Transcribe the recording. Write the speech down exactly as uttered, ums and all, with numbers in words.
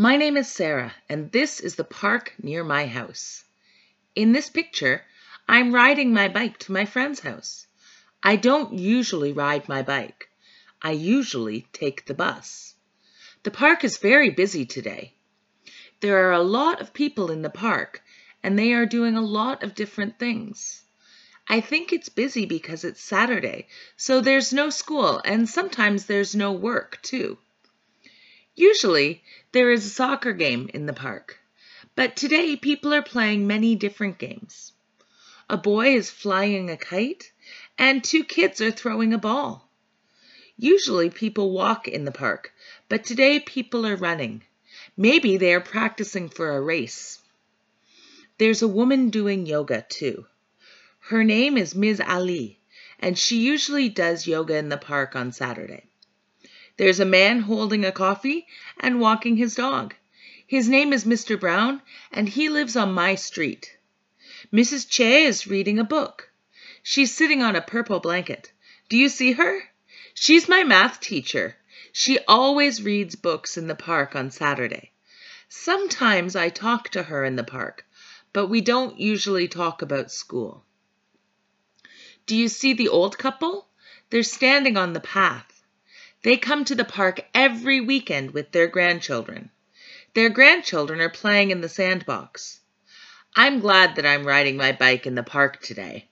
My name is Sarah, and this is the park near my house. In this picture, I'm riding my bike to my friend's house. I don't usually ride my bike. I usually take the bus. The park is very busy today. There are a lot of people in the park, and they are doing a lot of different things. I think it's busy because it's Saturday, so there's no school, and sometimes there's no work, too. Usually, there is a soccer game in the park, but today people are playing many different games. A boy is flying a kite, and two kids are throwing a ball. Usually people walk in the park, but today people are running. Maybe they are practicing for a race. There's a woman doing yoga too. Her name is Miz Ali, and she usually does yoga in the park on Saturday. There's a man holding a coffee and walking his dog. His name is Mister Brown, and he lives on my street. Missus Che is reading a book. She's sitting on a purple blanket. Do you see her? She's my math teacher. She always reads books in the park on Saturday. Sometimes I talk to her in the park, but we don't usually talk about school. Do you see the old couple? They're standing on the path. They come to the park every weekend with their grandchildren. Their grandchildren are playing in the sandbox. I'm glad that I'm riding my bike in the park today.